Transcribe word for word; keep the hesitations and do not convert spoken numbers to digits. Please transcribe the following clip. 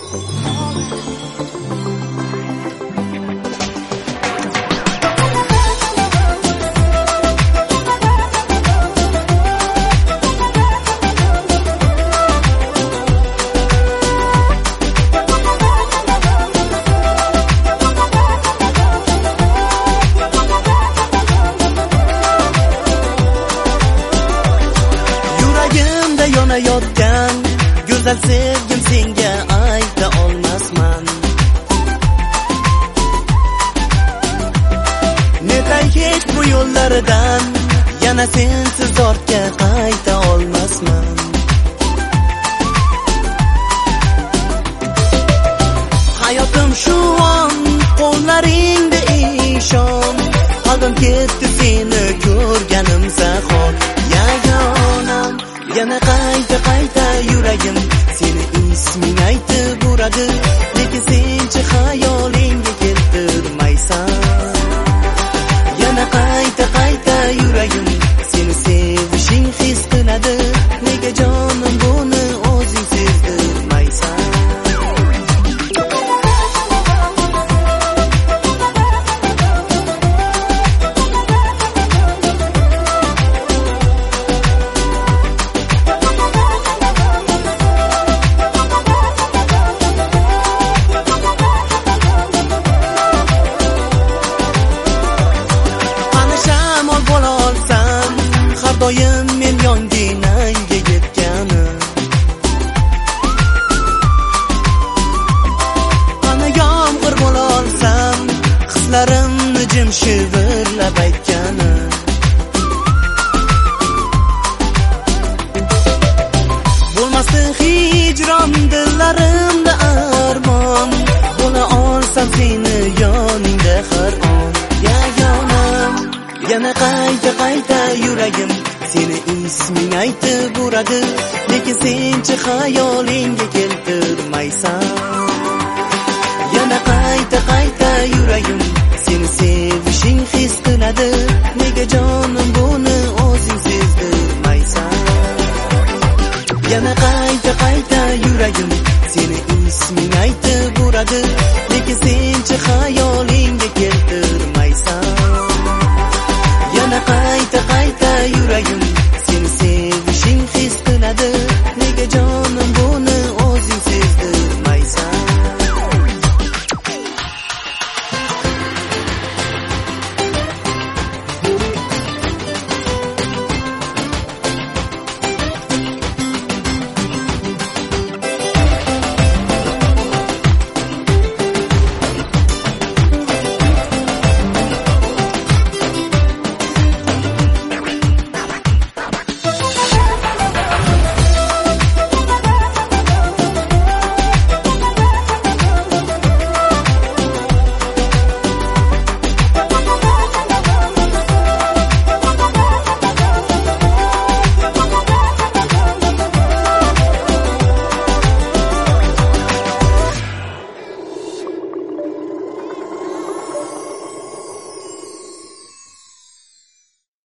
yonayotgan go'zal sevgim senga ayta olmasman. Netay hech bu yo'llaridan yana sensiz ortga qayta olmasman. Hayotim shu on qo'llaringda ishon, qalbim ketdi seni ko'rganim zahot. Yagonam yana qayta qayta yuragim seni isming aytib uradi, lekin senchi xayolingga keltirmaysan. Yana qayta qayta yuragim seni sevishing his qiladi, nega jonim buni o'zing sezdirmaysan. Doyim men yonginangga yetgani, ana yomg'ir bo'lolsam hislarimni jim shivirlab aytgani. Bo'lmasdi hijron dillarimda armon, bo'la olsam seni yoningda har on. Yagonam yana qayta qayta yuragim seni isming aytib uradi, lekin senchi xayolingga keltirmaysan. Yana qayta qayta yuragim seni sevishing his qiladi, nega jonim buni o'zing sezdirmaysan. Yana qayta qayta yuragim seni isming aytib uradi, lekin senchi xayolingga keltirmaysan. Yana qayta qayta yuragim